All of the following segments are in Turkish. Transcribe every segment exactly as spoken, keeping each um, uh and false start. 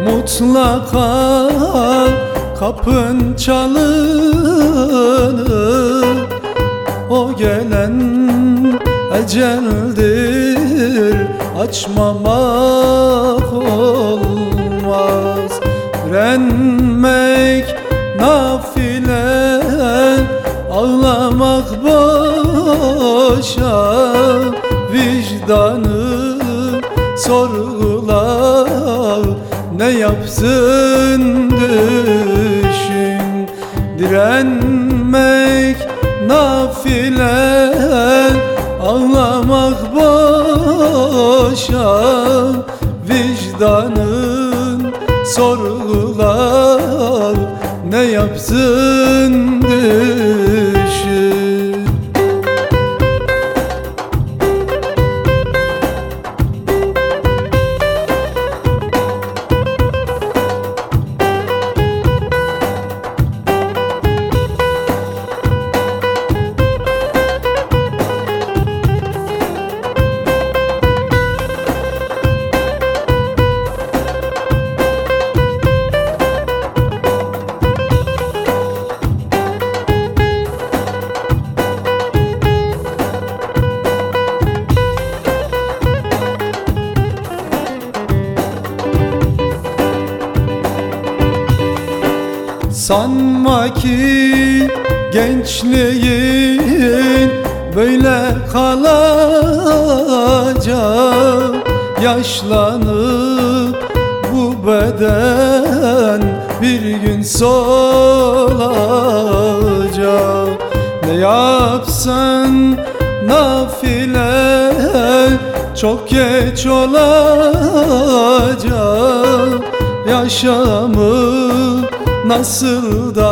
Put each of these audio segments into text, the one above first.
Mutlaka kapın çalınır, o gelen eceldir, açmamak olmaz. Direnmek nafile, ağlamak boşa. Vicdanı sorgula, ne yapsın düşün. Direnmek nafile, ağlamak boşa. Vicdanın sorgula, ne yapsın düşün. Sanma ki gençliğin böyle kalacak. Yaşlanıp bu beden bir gün solacak. Ne yapsan nafile, çok geç olacak. Yaşamı nasıl da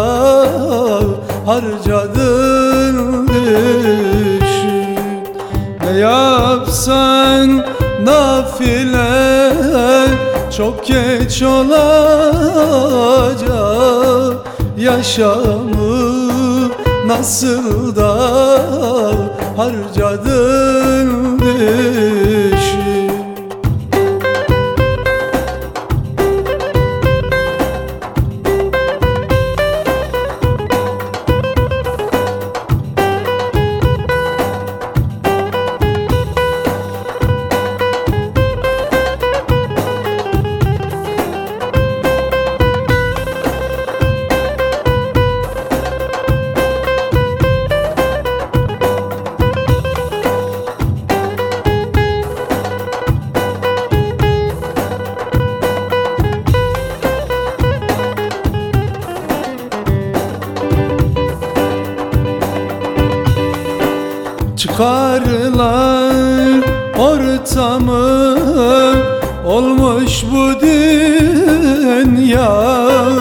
harcadın düşün. Ne yapsan nafile, çok geç olacak. Yaşamı nasıl da harcadın düşün. Çıkarlar ortamı, olmuş bu dünya.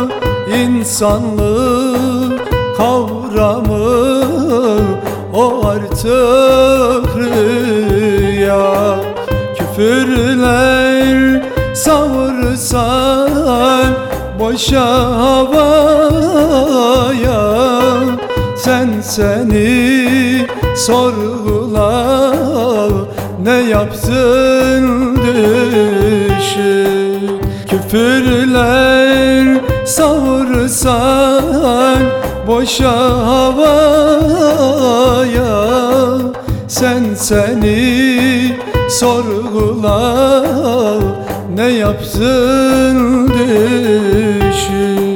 İnsanlık kavramı, o artık rüya. Küfürler savursan boşa havaya. Sen seni sorgula, ne yapsın düşün. Küfürler savursan boşa havaya. Sen seni sorgula, ne yapsın düşün.